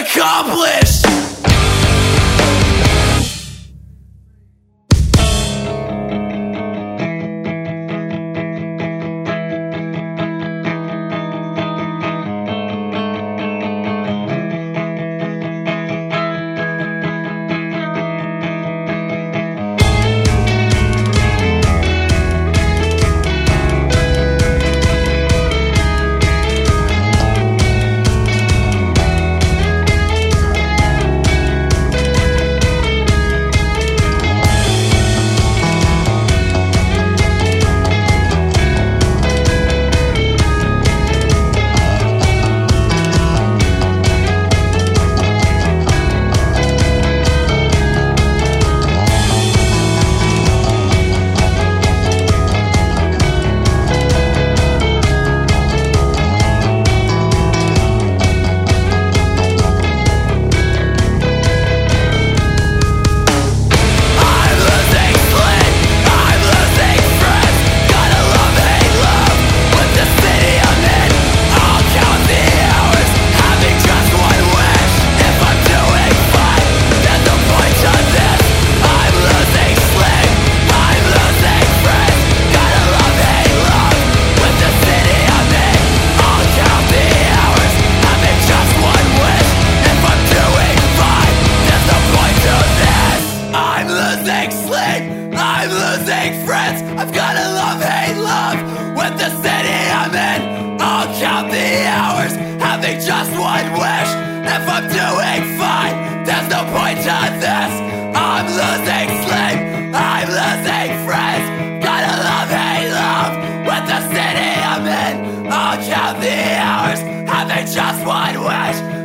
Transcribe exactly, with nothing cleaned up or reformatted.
accomplished. I'm losing friends. I've got a love, hate, love with the city I'm in. I'll count the hours, having just one wish. If I'm doing fine, there's no point to this. I'm losing sleep, I'm losing friends. Got a love, hate, love with the city I'm in. I'll count the hours, having just one wish.